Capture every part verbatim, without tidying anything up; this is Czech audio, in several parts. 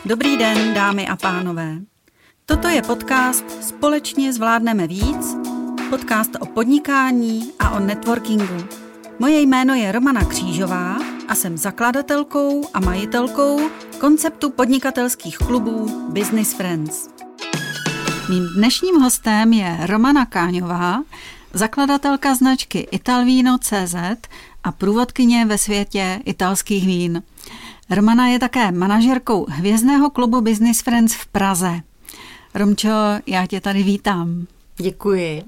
Dobrý den, dámy a pánové. Toto je podcast Společně zvládneme víc, podcast o podnikání a o networkingu. Moje jméno je Romana Křížová a jsem zakladatelkou a majitelkou konceptu podnikatelských klubů Business Friends. Mým dnešním hostem je Romana Káňová, zakladatelka značky Italvino tečka cé zet a průvodkyně ve světě italských vín. Romana je také manažerkou hvězdného klubu Business Friends v Praze. Romčo, já tě tady vítám. Děkuji.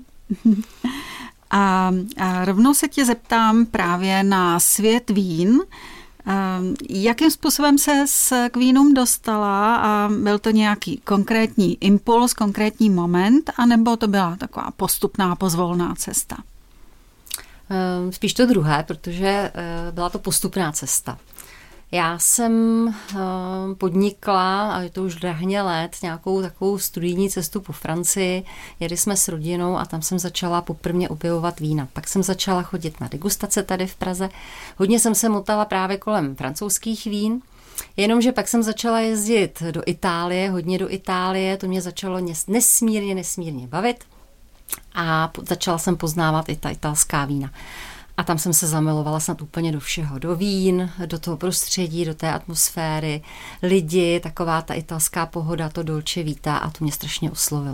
A, a rovnou se tě zeptám právě na svět vín. Jakým způsobem se k vínům dostala a byl to nějaký konkrétní impuls, konkrétní moment, anebo to byla taková postupná, pozvolná cesta? Spíš to druhé, protože byla to postupná cesta. Já jsem podnikla, a je to už drahně let, nějakou takovou studijní cestu po Francii. Jeli jsme s rodinou a tam jsem začala poprvé objevovat vína. Pak jsem začala chodit na degustace tady v Praze. Hodně jsem se motala právě kolem francouzských vín, jenomže pak jsem začala jezdit do Itálie, hodně do Itálie. To mě začalo nesmírně, nesmírně bavit a začala jsem poznávat i ta italská vína. A tam jsem se zamilovala snad úplně do všeho. Do vín, do toho prostředí, do té atmosféry, lidi, taková ta italská pohoda, to dolce vita a to mě strašně oslovilo.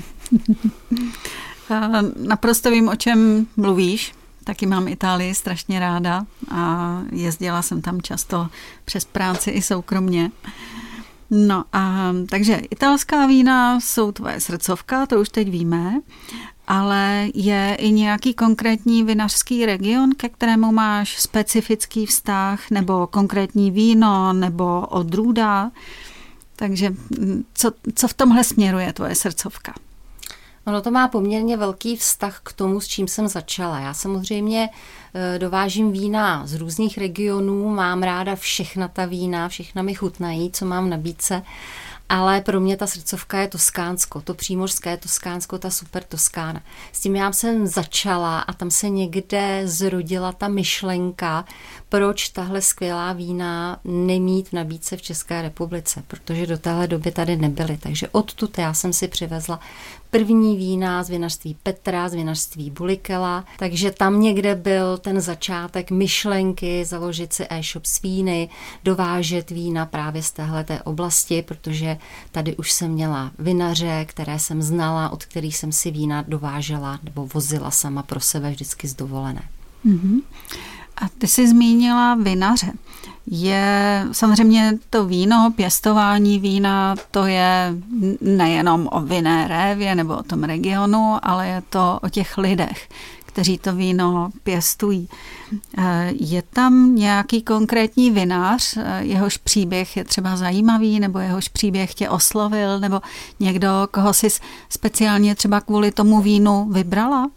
Naprosto vím, o čem mluvíš. Taky mám Itálii strašně ráda a jezdila jsem tam často přes práci i soukromně. No a takže italská vína jsou tvoje srdcovka, to už teď víme. Ale je i nějaký konkrétní vinařský region, ke kterému máš specifický vztah, nebo konkrétní víno, nebo odrůda. Takže co, co v tomhle směru je tvoje srdcovka? Ono to má poměrně velký vztah k tomu, s čím jsem začala. Já samozřejmě dovážím vína z různých regionů, mám ráda všechna ta vína, všechna mi chutnají, co mám v nabídce. Ale pro mě ta srdcovka je Toskánsko, to přímořské Toskánsko, ta super Toskána. S tím já jsem začala a tam se někde zrodila ta myšlenka, proč tahle skvělá vína nemít v nabídce v České republice, protože do téhle doby tady nebyly. Takže odtud já jsem si přivezla první vína z vinařství Petra, z vinařství Bulikela, takže tam někde byl ten začátek myšlenky založit si e-shop s víny, dovážet vína právě z téhleté oblasti, protože tady už jsem měla vinaře, které jsem znala, od kterých jsem si vína dovážela nebo vozila sama pro sebe vždycky z dovolené. Mm-hmm. A ty jsi zmínila vinaře. Je samozřejmě to víno, pěstování vína, to je nejenom o vinné révě nebo o tom regionu, ale je to o těch lidech, kteří to víno pěstují. Je tam nějaký konkrétní vinař, jehož příběh je třeba zajímavý, nebo jehož příběh tě oslovil, nebo někdo, koho jsi speciálně třeba kvůli tomu vínu vybrala?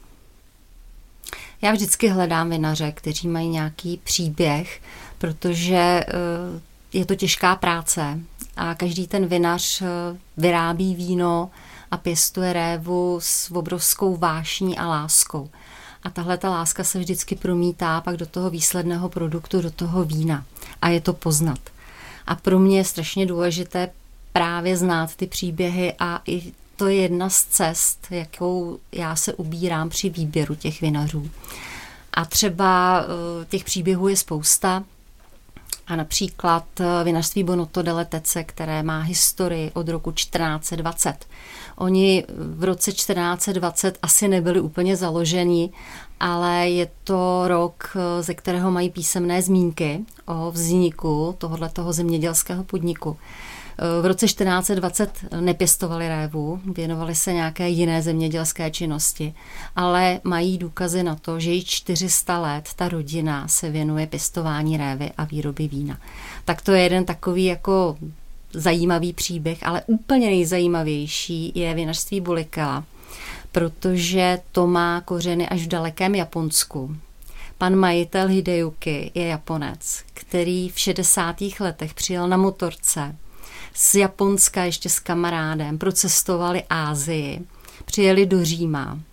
Já vždycky hledám vinaře, kteří mají nějaký příběh, protože je to těžká práce a každý ten vinař vyrábí víno a pěstuje révu s obrovskou vášní a láskou. A tahle ta láska se vždycky promítá pak do toho výsledného produktu, do toho vína. A je to poznat. A pro mě je strašně důležité právě znát ty příběhy a i to je jedna z cest, jakou já se ubírám při výběru těch vinařů. A třeba těch příběhů je spousta. A například vinařství Bonotto delle Tezze, které má historii od roku čtrnáct set dvacet. Oni v roce čtrnáct set dvacet asi nebyli úplně založeni, ale je to rok, ze kterého mají písemné zmínky o vzniku tohoto zemědělského podniku. V roce čtrnáct set dvacet nepěstovali révu, věnovali se nějaké jiné zemědělské činnosti, ale mají důkazy na to, že již čtyři sta let ta rodina se věnuje pěstování révy a výroby vína. Tak to je jeden takový jako zajímavý příběh, ale úplně nejzajímavější je vinařství Bulikela, protože to má kořeny až v dalekém Japonsku. Pan majitel Hideyuki je Japonec, který v šedesátých letech přijel na motorce z Japonska ještě s kamarádem, procestovali Asii, přijeli do Říma,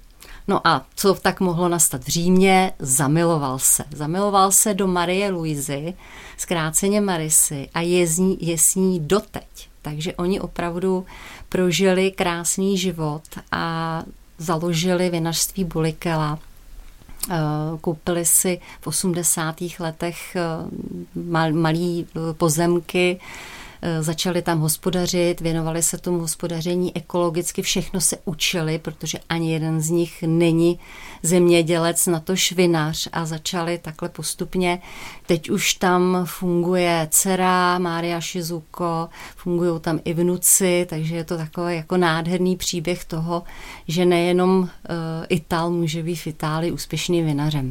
No a co tak mohlo nastat v Římě? Zamiloval se. Zamiloval se do Marie Luizy, zkráceně Marisy, a je s ní, je s ní doteď. Takže oni opravdu prožili krásný život a založili vinařství Bullikela. Koupili si v osmdesátých letech malý pozemky, začali tam hospodařit, věnovali se tomu hospodaření ekologicky, všechno se učili, protože ani jeden z nich není zemědělec, natož vinař, a začali takhle postupně. Teď už tam funguje dcera Mária Shizuko, fungují tam i vnuci, takže je to takový jako nádherný příběh toho, že nejenom uh, Ital může být v Itálii úspěšným vinařem.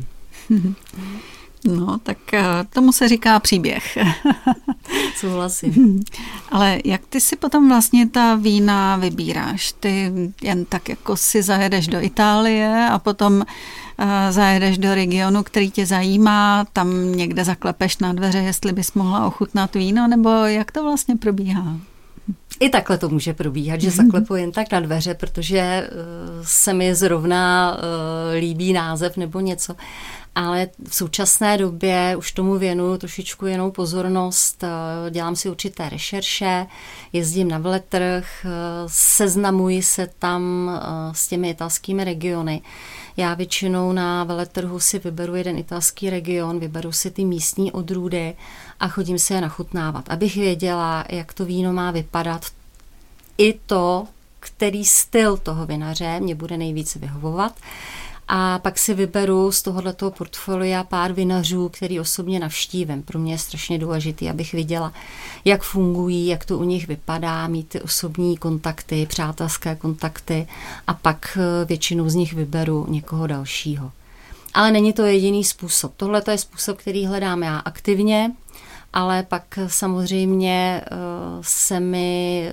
No, tak tomu se říká příběh. Souhlasím. Ale jak ty si potom vlastně ta vína vybíráš? Ty jen tak jako si zajedeš do Itálie a potom zajedeš do regionu, který tě zajímá, tam někde zaklepeš na dveře, jestli bys mohla ochutnat víno, nebo jak to vlastně probíhá? I takhle to může probíhat, že zaklepu jen tak na dveře, protože se mi zrovna líbí název nebo něco. Ale v současné době už tomu věnuju trošičku jinou pozornost, dělám si určité rešerše, jezdím na veletrh, seznamuji se tam s těmi italskými regiony. Já většinou na veletrhu si vyberu jeden italský region, vyberu si ty místní odrůdy a chodím si je nachutnávat, abych věděla, jak to víno má vypadat. I to, který styl toho vinaře mě bude nejvíce vyhovovat. A pak si vyberu z tohoto portfolia pár vinařů, který osobně navštívím. Pro mě je strašně důležitý, abych viděla, jak fungují, jak to u nich vypadá, mít ty osobní kontakty, přátelské kontakty, a pak většinou z nich vyberu někoho dalšího. Ale není to jediný způsob. Tohle je způsob, který hledám já aktivně, ale pak samozřejmě se mi,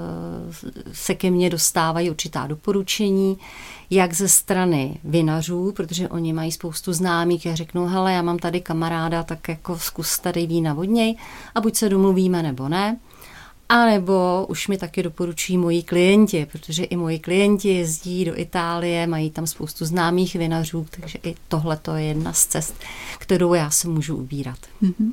se ke mně dostávají určitá doporučení, jak ze strany vinařů, protože oni mají spoustu známých a řeknou, hele, já mám tady kamaráda, tak jako zkus tady vína od něj a buď se domluvíme nebo ne. A nebo už mi taky doporučují moji klienti, protože i moji klienti jezdí do Itálie, mají tam spoustu známých vinařů, takže i tohle to je jedna z cest, kterou já se můžu ubírat. Mm-hmm.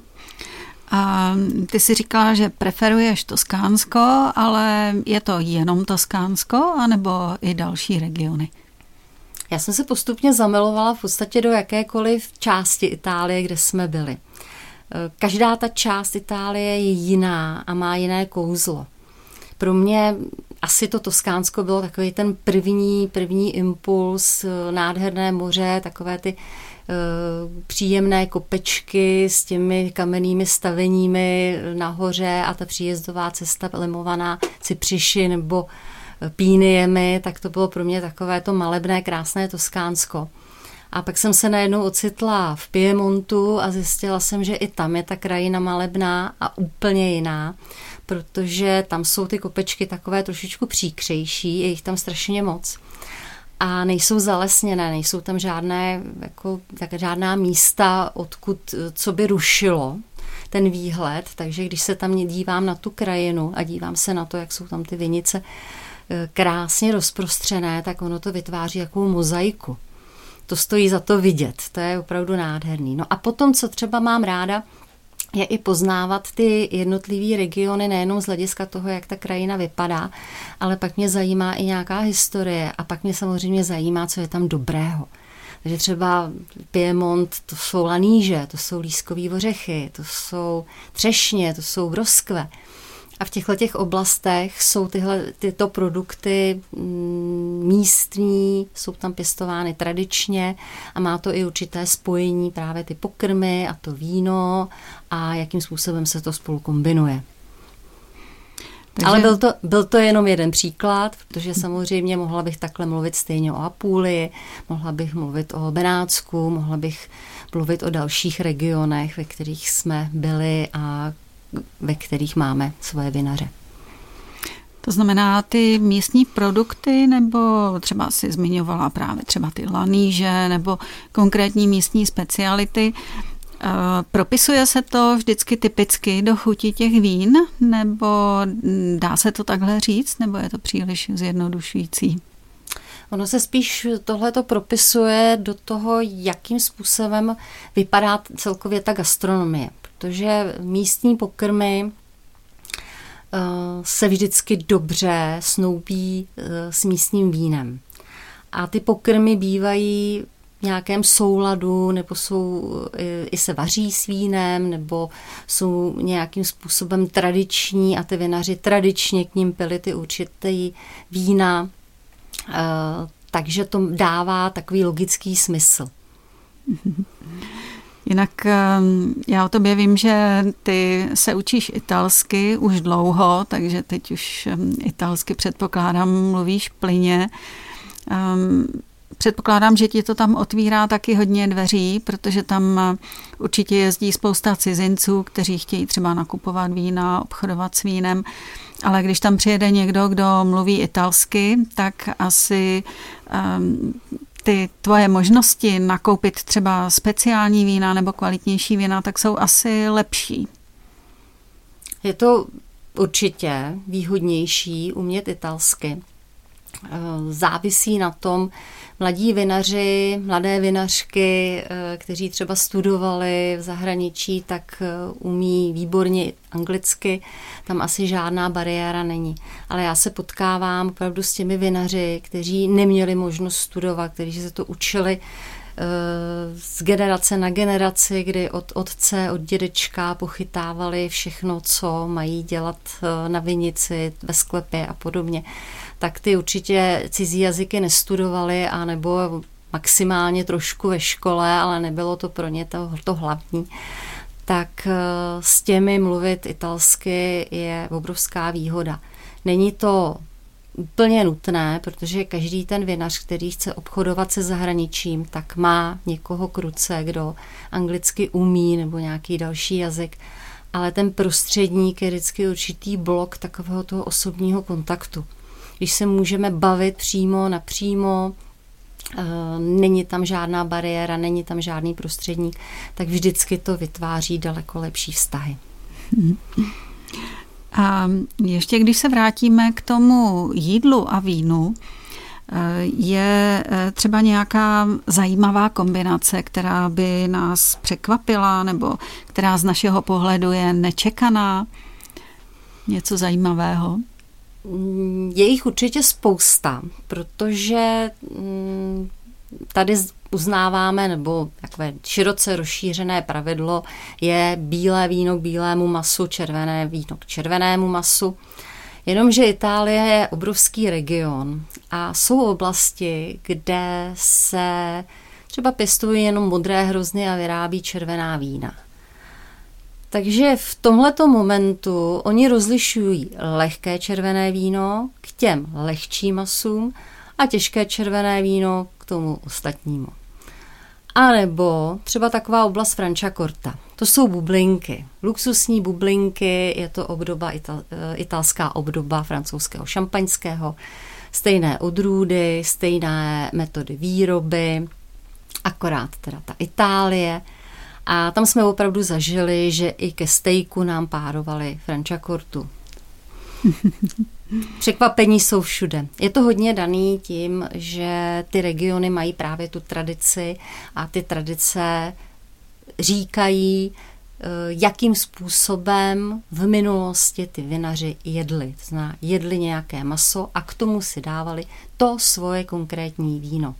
A ty jsi říkala, že preferuješ Toskánsko, ale je to jenom Toskánsko, anebo i další regiony? Já jsem se postupně zamilovala v podstatě do jakékoliv části Itálie, kde jsme byli. Každá ta část Itálie je jiná a má jiné kouzlo. Pro mě asi to Toskánsko bylo takový ten první, první impuls, nádherné moře, takové ty příjemné kopečky s těmi kamennými staveními nahoře a ta příjezdová cesta limovaná Cypřiši nebo Píniemi, tak to bylo pro mě takové to malebné, krásné Toskánsko. A pak jsem se najednou ocitla v Piemontu a zjistila jsem, že i tam je ta krajina malebná a úplně jiná, protože tam jsou ty kopečky takové trošičku příkřejší, je jich tam strašně moc. A nejsou zalesněné, nejsou tam žádné, jako, tak, žádná místa, odkud, co by rušilo ten výhled, takže když se tam dívám na tu krajinu a dívám se na to, jak jsou tam ty vinice krásně rozprostřené, tak ono to vytváří jakou mozaiku. To stojí za to vidět, to je opravdu nádherný. No a potom, co třeba mám ráda, je i poznávat ty jednotlivé regiony nejenom z hlediska toho, jak ta krajina vypadá, ale pak mě zajímá i nějaká historie a pak mě samozřejmě zajímá, co je tam dobrého. Takže třeba Piemont, to jsou laníže, to jsou lískový ořechy, to jsou třešně, to jsou broskve. A v těchto těch oblastech jsou tyhle, tyto produkty místní, jsou tam pěstovány tradičně a má to i určité spojení právě ty pokrmy a to víno a jakým způsobem se to spolu kombinuje. Takže... Ale byl to, byl to jenom jeden příklad, protože samozřejmě mohla bych takhle mluvit stejně o Apulii, mohla bych mluvit o Benátsku, mohla bych mluvit o dalších regionech, ve kterých jsme byli a ve kterých máme svoje vinaře. To znamená ty místní produkty, nebo třeba si zmiňovala právě třeba ty laníže, nebo konkrétní místní speciality. Propisuje se to vždycky typicky do chuti těch vín, nebo dá se to takhle říct, nebo je to příliš zjednodušující? Ono se spíš tohleto propisuje do toho, jakým způsobem vypadá celkově ta gastronomie, protože místní pokrmy se vždycky dobře snoubí s místním vínem. A ty pokrmy bývají v nějakém souladu, nebo jsou, i se vaří s vínem, nebo jsou nějakým způsobem tradiční a ty vinaři tradičně k ním pili ty určitý vína. Takže to dává takový logický smysl. Jinak já o tobě vím, že ty se učíš italsky už dlouho, takže teď už italsky předpokládám, mluvíš plyně. Předpokládám, že ti to tam otvírá taky hodně dveří, protože tam určitě jezdí spousta cizinců, kteří chtějí třeba nakupovat vína, obchodovat s vínem, ale když tam přijede někdo, kdo mluví italsky, tak asi um, ty tvoje možnosti nakoupit třeba speciální vína nebo kvalitnější vína, tak jsou asi lepší. Je to určitě výhodnější umět italsky. Závisí na tom, mladí vinaři, mladé vinařky, kteří třeba studovali v zahraničí, tak umí výborně anglicky, tam asi žádná bariéra není. Ale já se potkávám opravdu s těmi vinaři, kteří neměli možnost studovat, kteří se to učili z generace na generaci, kdy od otce, od dědečka pochytávali všechno, co mají dělat na vinici, ve sklepě a podobně. Tak ty určitě cizí jazyky nestudovali, anebo maximálně trošku ve škole, ale nebylo to pro ně to, to hlavní. Tak s těmi mluvit italsky je obrovská výhoda. Není to úplně nutné, protože každý ten vinař, který chce obchodovat se zahraničím, tak má někoho k ruce, kdo anglicky umí nebo nějaký další jazyk, ale ten prostředník je vždycky určitý blok takového toho osobního kontaktu. Když se můžeme bavit přímo napřímo, není tam žádná bariéra, není tam žádný prostředník, tak vždycky to vytváří daleko lepší vztahy. A ještě když se vrátíme k tomu jídlu a vínu, je třeba nějaká zajímavá kombinace, která by nás překvapila nebo která z našeho pohledu je nečekaná? Něco zajímavého? Je jich určitě spousta, protože tady uznáváme, nebo takové široce rozšířené pravidlo je bílé víno k bílému masu, červené víno k červenému masu. Jenomže Itálie je obrovský region a jsou oblasti, kde se třeba pěstují jenom modré hrozny a vyrábí červená vína. Takže v tomhleto momentu oni rozlišují lehké červené víno k těm lehčím masům a těžké červené víno k tomu ostatnímu. A nebo třeba taková oblast Franciacorta. To jsou bublinky. Luxusní bublinky, je to obdoba, ital, italská obdoba francouzského šampaňského, stejné odrůdy, stejné metody výroby, akorát teda ta Itálie. A tam jsme opravdu zažili, že i ke stejku nám párovali Franciacortu. Překvapení jsou všude. Je to hodně daný tím, že ty regiony mají právě tu tradici a ty tradice říkají, jakým způsobem v minulosti ty vinaři jedli. To znamená, jedli nějaké maso a k tomu si dávali to svoje konkrétní víno.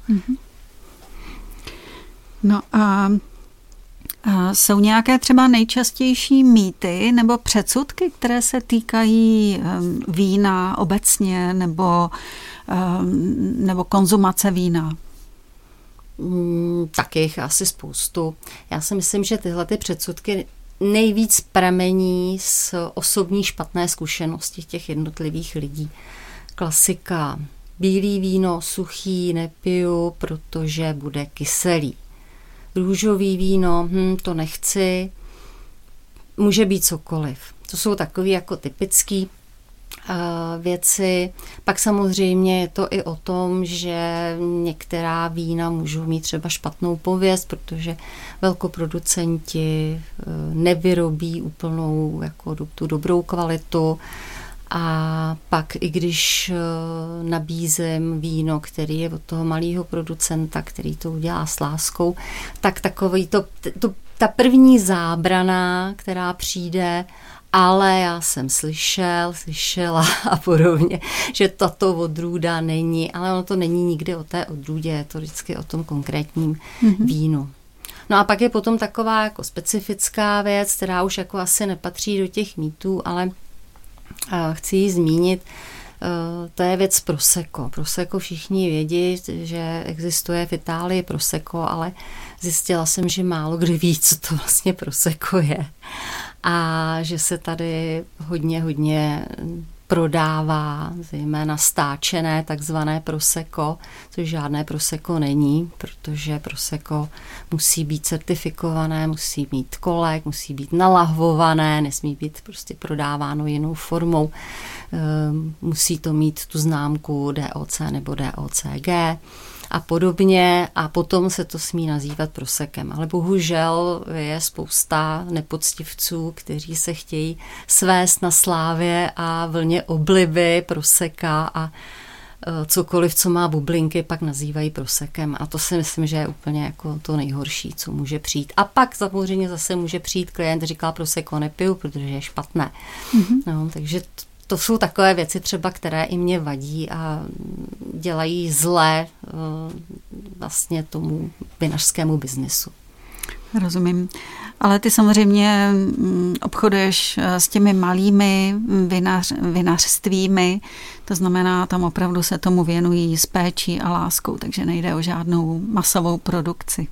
No a A jsou nějaké třeba nejčastější mýty nebo předsudky, které se týkají vína obecně nebo, nebo konzumace vína? Mm, tak jich asi spoustu. Já si myslím, že tyhle ty předsudky nejvíc pramení z osobní špatné zkušenosti těch jednotlivých lidí. Klasika. Bílý víno suchý nepiju, protože bude kyselý. Růžový víno, hm, to nechci, může být cokoliv. To jsou takové jako typické uh, věci. Pak samozřejmě je to i o tom, že některá vína můžou mít třeba špatnou pověst, protože velkoproducenti uh, nevyrobí úplnou jako tu dobrou kvalitu A pak i když nabízím víno, který je od toho malého producenta, který to udělá s láskou, tak takový to, to, ta první zábrana, která přijde, ale já jsem slyšel, slyšela a podobně, že tato odrůda není, ale ono to není nikdy o té odrůdě, je to vždycky o tom konkrétním mm-hmm. vínu. No a pak je potom taková jako specifická věc, která už jako asi nepatří do těch mýtů, ale chci ji zmínit, to je věc Prosecco. Prosecco všichni vědí, že existuje v Itálii Prosecco, ale zjistila jsem, že málo kdo ví, co to vlastně Prosecco je. A že se tady hodně, hodně prodává, zejména stáčené takzvané Prosecco, což žádné Prosecco není, protože Prosecco musí být certifikované, musí mít kolek, musí být nalahvované, nesmí být prostě prodáváno jinou formou, musí to mít tu známku D O C nebo D O C G a podobně a potom se to smí nazývat Proseccem. Ale bohužel je spousta nepoctivců, kteří se chtějí svést na slávě a vlně obliby Prosecca a cokoliv, co má bublinky, pak nazývají Proseccem a to si myslím, že je úplně jako to nejhorší, co může přijít. A pak samozřejmě zase může přijít klient, říká Prosecco nepiju, protože je špatné. Mm-hmm. No, takže to, to jsou takové věci třeba, které i mě vadí a dělají zlé vlastně tomu vinařskému biznesu. Rozumím. Ale ty samozřejmě obchoduješ s těmi malými vinař, vinařstvími, to znamená, tam opravdu se tomu věnují s péčí a láskou, takže nejde o žádnou masovou produkci.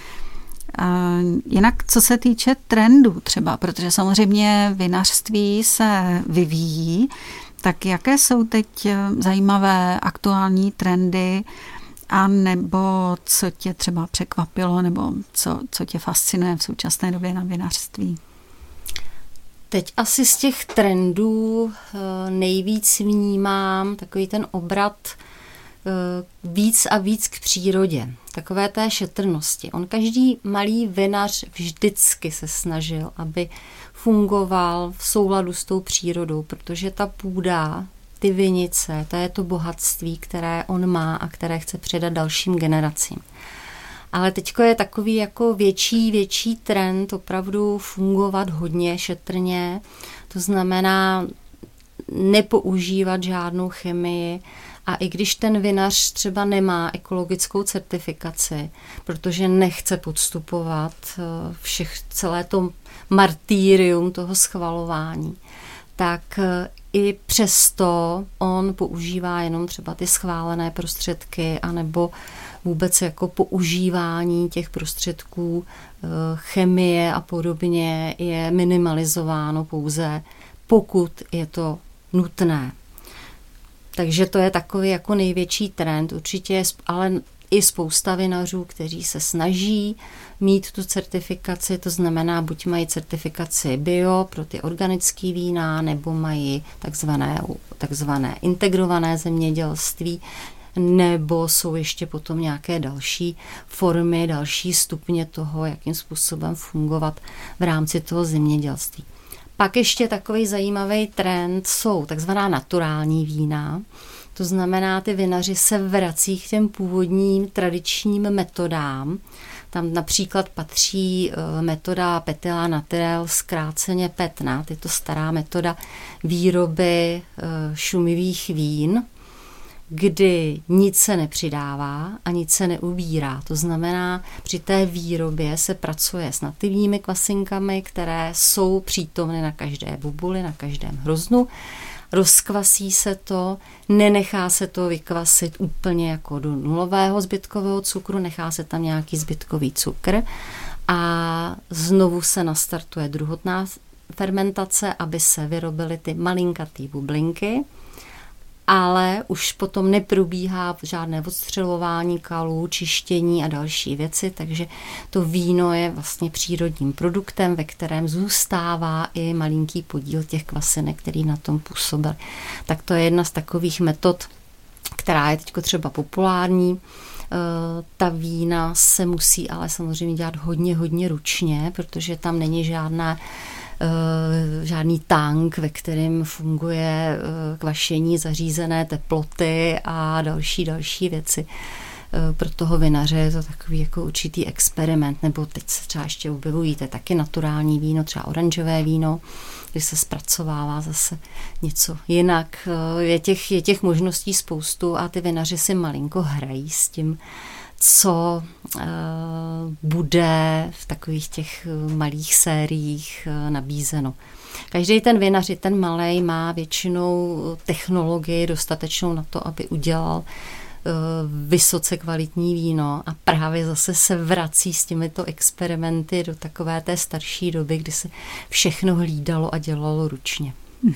A jinak, co se týče trendů třeba, protože samozřejmě vinařství se vyvíjí, tak jaké jsou teď zajímavé aktuální trendy, a nebo co tě třeba překvapilo, nebo co, co tě fascinuje v současné době na vinařství? Teď asi z těch trendů nejvíc vnímám takový ten obrat víc a víc k přírodě, takové té šetrnosti. On každý malý vinař vždycky se snažil, aby fungoval v souladu s tou přírodou, protože ta půda, ty vinice, to je to bohatství, které on má a které chce předat dalším generacím. Ale teďko je takový jako větší, větší trend opravdu fungovat hodně šetrně, to znamená nepoužívat žádnou chemii a i když ten vinař třeba nemá ekologickou certifikaci, protože nechce podstupovat všech, celé to martýrium toho schvalování, tak i přesto on používá jenom třeba ty schválené prostředky anebo vůbec jako používání těch prostředků chemie a podobně je minimalizováno pouze, pokud je to nutné. Takže to je takový jako největší trend. Určitě je ale i spousta vinařů, kteří se snaží mít tu certifikaci, to znamená, buď mají certifikaci bio pro ty organické vína, nebo mají takzvané, takzvané integrované zemědělství, nebo jsou ještě potom nějaké další formy, další stupně toho, jakým způsobem fungovat v rámci toho zemědělství. Pak ještě takový zajímavý trend jsou takzvaná naturální vína. To znamená, ty vinaři se vrací k těm původním tradičním metodám. Tam například patří metoda Petila Naturel, zkráceně P E T N A, je to stará metoda výroby šumivých vín, kdy nic se nepřidává a nic se neubírá. To znamená, při té výrobě se pracuje s nativními kvasinkami, které jsou přítomny na každé bubuli, na každém hroznu. Rozkvasí se to, nenechá se to vykvasit úplně jako do nulového zbytkového cukru, nechá se tam nějaký zbytkový cukr a znovu se nastartuje druhotná fermentace, aby se vyrobily ty malinkatý bublinky, ale už potom neprobíhá žádné odstřelování kalů, čištění a další věci, takže to víno je vlastně přírodním produktem, ve kterém zůstává i malinký podíl těch kvasinek, který na tom působil. Tak to je jedna z takových metod, která je teď třeba populární. Ta vína se musí ale samozřejmě dělat hodně, hodně ručně, protože tam není žádná žádný tank, ve kterém funguje kvašení, zařízené teploty a další, další věci. Pro toho vinaře je to takový jako určitý experiment, nebo teď se třeba ještě objevují, to je taky naturální víno, třeba oranžové víno, kdy se zpracovává zase něco jinak. Je těch, je těch možností spoustu a ty vinaři si malinko hrají s tím, co uh, bude v takových těch malých sériích uh, nabízeno. Každý ten vinař, ten malej, má většinou technologii dostatečnou na to, aby udělal uh, vysoce kvalitní víno a právě zase se vrací s těmito experimenty do takové té starší doby, kdy se všechno hlídalo a dělalo ručně.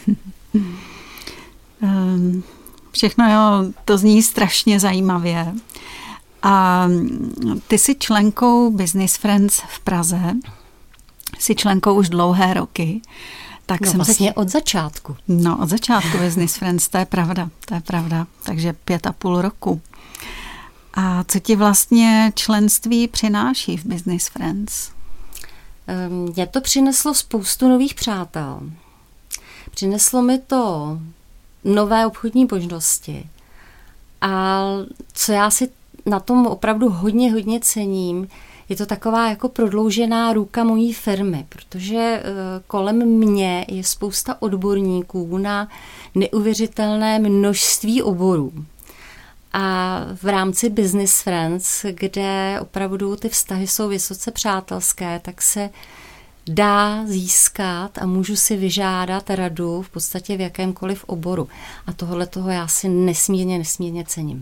Um, všechno jo, to zní strašně zajímavě. A ty jsi členkou Business Friends v Praze, jsi členkou už dlouhé roky. Tak no jsem vlastně se... od začátku. No od začátku Business Friends, to je pravda, to je pravda. Takže pět a půl roku. A co ti vlastně členství přináší v Business Friends? Mně to přineslo spoustu nových přátel. Přineslo mi to nové obchodní možnosti. A co já si na tom opravdu hodně, hodně cením, je to taková jako prodloužená ruka mojí firmy, protože kolem mě je spousta odborníků na neuvěřitelné množství oborů. A v rámci Business Friends, kde opravdu ty vztahy jsou vysoce přátelské, tak se dá získat a můžu si vyžádat radu v podstatě v jakémkoliv oboru. A tohle toho já si nesmírně, nesmírně cením.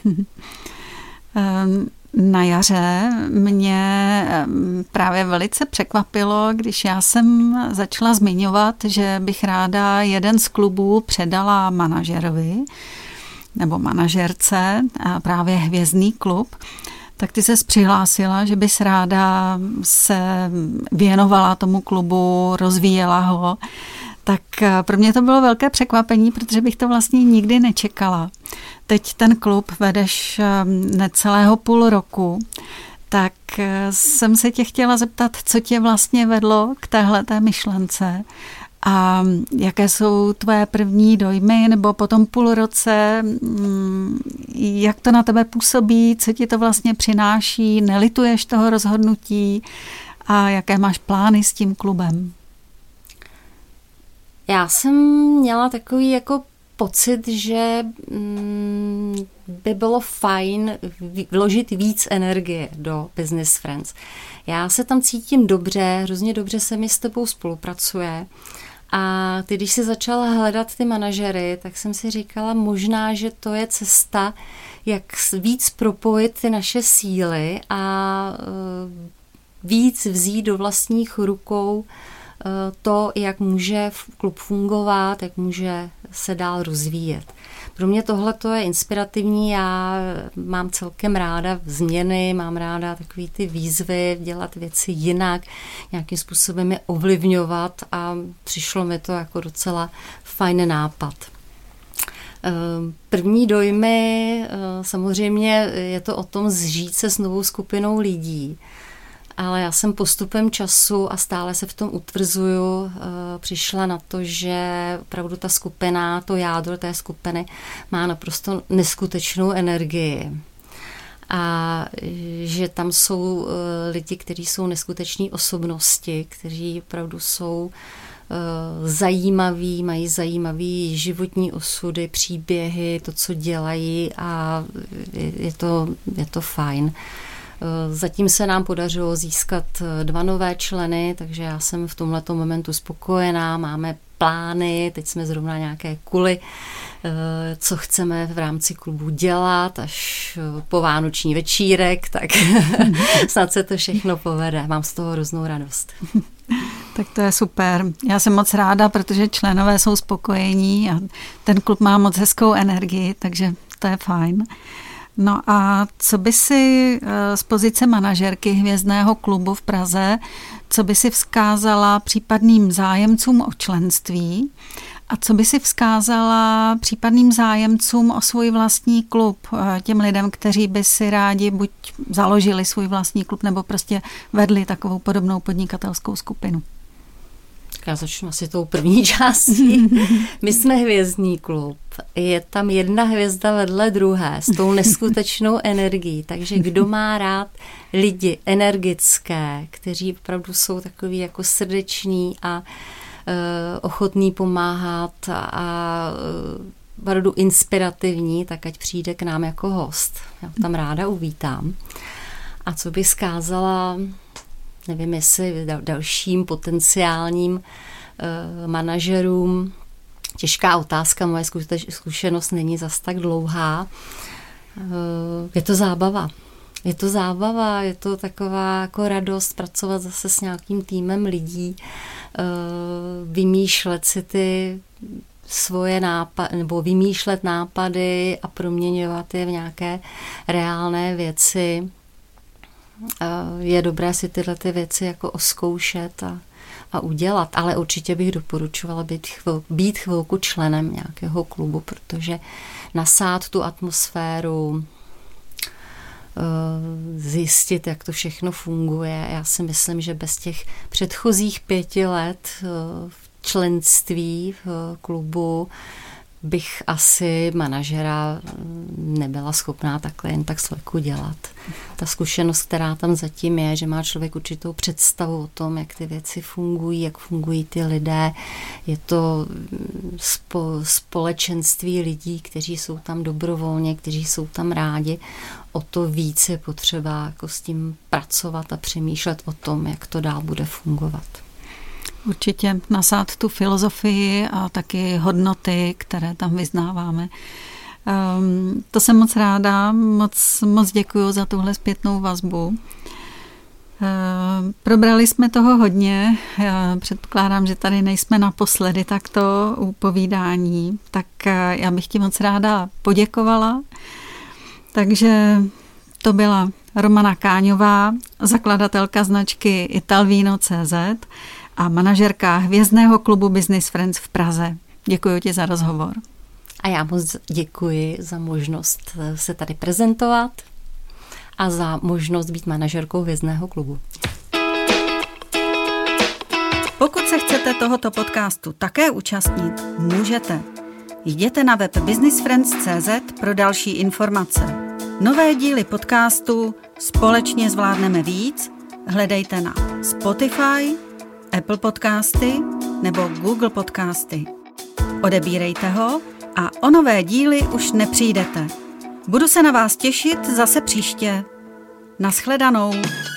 Na jaře mě právě velice překvapilo, když já jsem začala zmiňovat, že bych ráda jeden z klubů předala manažerovi nebo manažerce, a právě Hvězdný klub, tak ty ses přihlásila, že bys ráda se věnovala tomu klubu, rozvíjela ho. Tak pro mě to bylo velké překvapení, protože bych to vlastně nikdy nečekala. Teď ten klub vedeš necelého půl roku, tak jsem se tě chtěla zeptat, co tě vlastně vedlo k téhleté myšlence a jaké jsou tvoje první dojmy, nebo po tom půl roce, jak to na tebe působí, co ti to vlastně přináší, nelituješ toho rozhodnutí a jaké máš plány s tím klubem? Já jsem měla takový jako pocit, že by bylo fajn vložit víc energie do Business Friends. Já se tam cítím dobře, hrozně dobře se mi s tebou spolupracuje a ty, když jsi začala hledat ty manažery, tak jsem si říkala možná, že to je cesta, jak víc propojit ty naše síly a víc vzít do vlastních rukou to, jak může klub fungovat, jak může se dál rozvíjet. Pro mě tohle je inspirativní, já mám celkem ráda změny, mám ráda takový ty výzvy, dělat věci jinak, nějakým způsobem je ovlivňovat a přišlo mi to jako docela fajn nápad. První dojmy, samozřejmě je to o tom zžít se s novou skupinou lidí, ale já jsem postupem času a stále se v tom utvrzuju, přišla na to, že opravdu ta skupina, to jádro té skupiny má naprosto neskutečnou energii. A že tam jsou lidi, kteří jsou neskuteční osobnosti, kteří opravdu jsou zajímaví, mají zajímavý životní osudy, příběhy, to, co dělají a je to, je to fajn. Zatím se nám podařilo získat dva nové členy, takže já jsem v tomhleto momentu spokojená, máme plány, teď jsme zrovna nějaké kuly, co chceme v rámci klubu dělat, až po vánoční večírek, tak snad se to všechno povede. Mám z toho hroznou radost. Tak to je super. Já jsem moc ráda, protože členové jsou spokojení a ten klub má moc hezkou energii, takže to je fajn. No a co by si z pozice manažerky Hvězdného klubu v Praze, co by si vzkázala případným zájemcům o členství a co by si vzkázala případným zájemcům o svůj vlastní klub, těm lidem, kteří by si rádi buď založili svůj vlastní klub nebo prostě vedli takovou podobnou podnikatelskou skupinu? Já začnu asi tou první částí. My jsme hvězdný klub. Je tam jedna hvězda vedle druhé s tou neskutečnou energií. Takže kdo má rád lidi energické, kteří opravdu jsou takový jako srdeční a uh, ochotní pomáhat a uh, opravdu inspirativní, tak ať přijde k nám jako host. Já tam ráda uvítám. A co bych zkázala, nevím, jestli dalším potenciálním uh, manažerům, těžká otázka, moje zkušenost není zas tak dlouhá. Uh, je to zábava. Je to zábava, je to taková jako radost pracovat zase s nějakým týmem lidí, uh, vymýšlet si ty svoje nápady, nebo vymýšlet nápady a proměňovat je v nějaké reálné věci. Je dobré si tyhle ty věci jako oskoušet a, a udělat, ale určitě bych doporučovala být, chvil, být chvilku členem nějakého klubu, protože nasát tu atmosféru, zjistit, jak to všechno funguje. Já si myslím, že bez těch předchozích pěti let v členství v klubu bych asi manažera nebyla schopná takhle jen tak s leku dělat. Ta zkušenost, která tam zatím je, že má člověk určitou představu o tom, jak ty věci fungují, jak fungují ty lidé. Je to spo, společenství lidí, kteří jsou tam dobrovolně, kteří jsou tam rádi. O to víc je potřeba jako s tím pracovat a přemýšlet o tom, jak to dál bude fungovat. Určitě nasát tu filozofii a taky hodnoty, které tam vyznáváme. Um, to jsem moc ráda, moc, moc děkuju za tuhle zpětnou vazbu. Uh, probrali jsme toho hodně, já předpokládám, že tady nejsme naposledy takto u povídání, tak uh, já bych ti moc ráda poděkovala. Takže to byla Romana Káňová, zakladatelka značky Italvino tečka cé zet a manažerka hvězdného klubu Business Friends v Praze. Děkuji ti za rozhovor. A já moc děkuji za možnost se tady prezentovat a za možnost být manažerkou hvězdného klubu. Pokud se chcete tohoto podcastu také účastnit, můžete. Jděte na web business friends tečka cé zet pro další informace. Nové díly podcastu Společně zvládneme víc hledejte na Spotify, Apple Podcasty nebo Google Podcasty. Odebírejte ho a o nové díly už nepřijdete. Budu se na vás těšit zase příště. Naschledanou.